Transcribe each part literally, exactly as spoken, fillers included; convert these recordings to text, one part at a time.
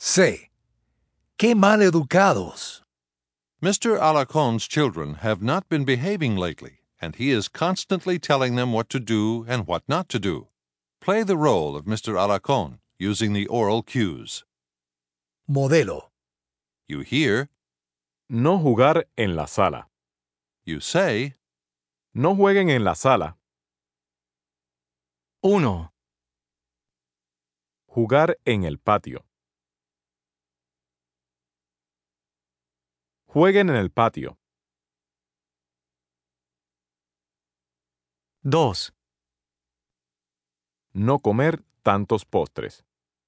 C. ¡Qué mal educados! Mister Alarcon's children have not been behaving lately, and he is constantly telling them what to do and what not to do. Play the role of Mister Alarcon using the oral cues. Modelo. You hear, No jugar en la sala. you say, No jueguen en la sala. uno, Jugar en el patio. Jueguen en el patio. dos, No comer tantos postres.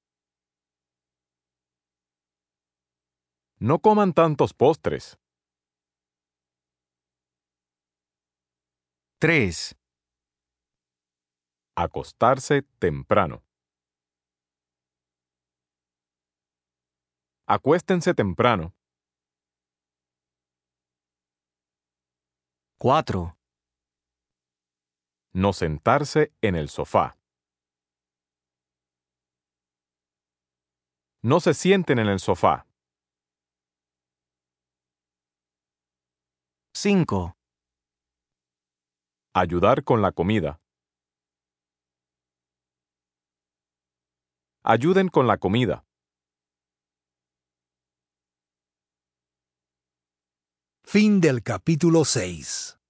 No coman tantos postres. tres, Acostarse temprano. Acuéstense temprano. cuatro, No sentarse en el sofá. No se sienten en el sofá. cinco, Ayudar con la comida. Ayuden con la comida. Fin del capítulo seis.